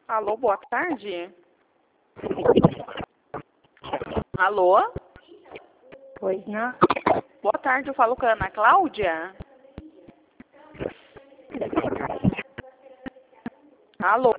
Alô, boa tarde. Alô? Pois não? Boa tarde, eu falo com a Ana Cláudia. Alô?